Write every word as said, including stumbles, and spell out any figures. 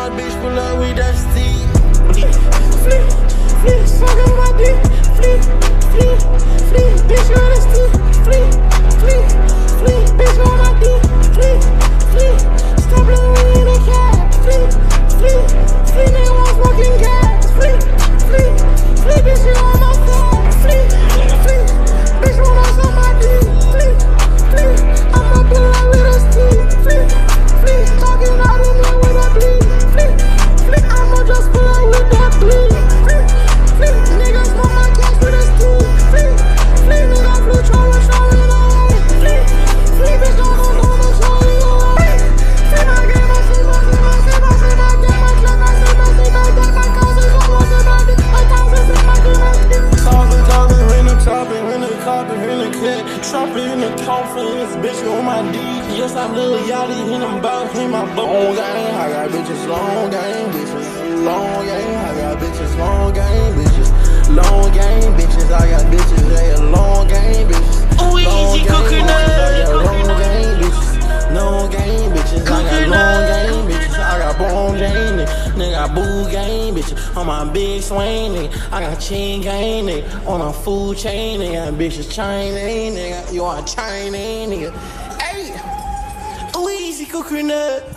my bitch pull up with that steam. Flee, flee, suckin' my dick. Flee, flee, flee, bitch on the stick. Flee, flee, flee, bitch on my dick. Flee, flee, stop blowing in the cab. Flee, flee, flee, nigga want smoking gas. Flee, flee, flee, bitch you on my side. Flee, flee, bitch wanna suck my dick. Flee, flee, I'ma pull up with a stick. Flee, flee, talking out in there with a bleed. Flee, flee, I'ma just pull up with that bleed. Flee, flee, nigga smoke my gas with a stick. Flee, flee, nigga flew tryna show it away. Flee, flee, bitch don't go no no show it away. Flee, my game, I see my see my see my see my game, my club, I see my see my game, my cousin, I want to my dick, my cousin, see my game, my dick. Talking, talking, in the chopping, in the copping, in the cut, chopping in the coffin, this bitch on my D. Yes, I'm Lil Yachty, and I'm about him, my bone game. I got bitches, long game, bitches, long game. I got bitches, long game, bitches, long game, bitches. I got bitches, they a long game, bitches. Oh, easy coconut, long game, bitches, long game, bitches. I got long game, bitches. I got bone game, nigga, I boo game, bitches. On my big swing, nigga. I got chain game, nigga. On a food chain, nigga. Bitches Chinese, nigga. You are Chinese, nigga. Hey, oh, easy coconut.